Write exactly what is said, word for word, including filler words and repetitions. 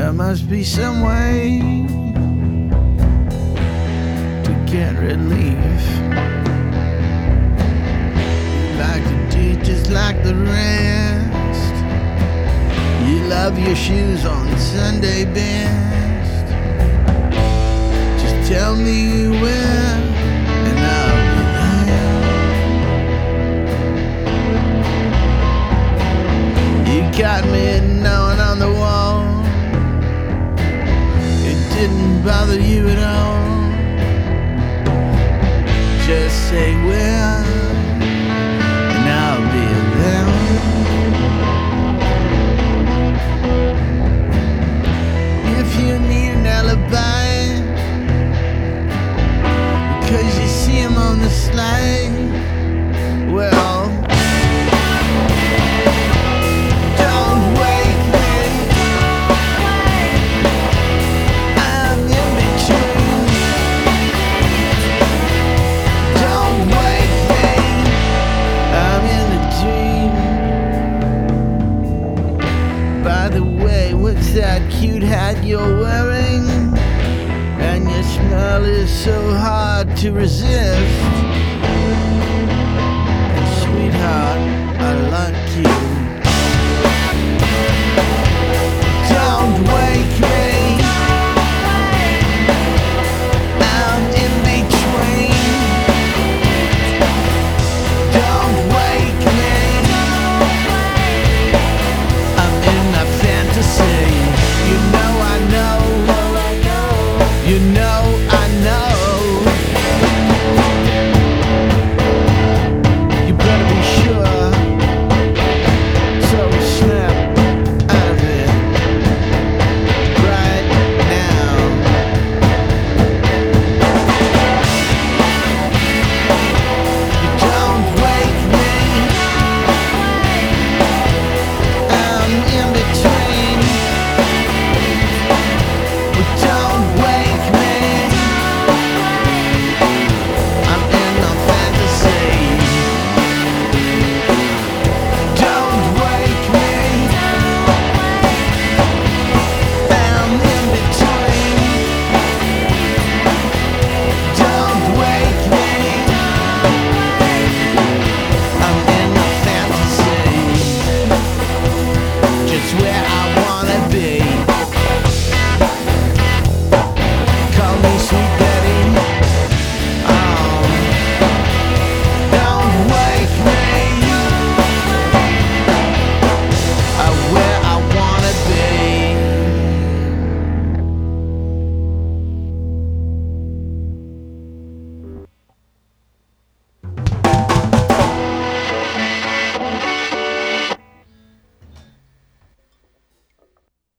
There must be some way to get relief. You like to do just like the rest. You love your shoes on Sunday best. Just tell me where and I'll be there. You got me gnawing on the wall. It didn't bother you at all. Just say where and I'll be there. If you need an alibi, because you see him on the slide, well, don't wake me. I'm in between. Don't wake me. I'm in a dream. By the way, what's that cute hat you're wearing? And your smell is so hard to resist.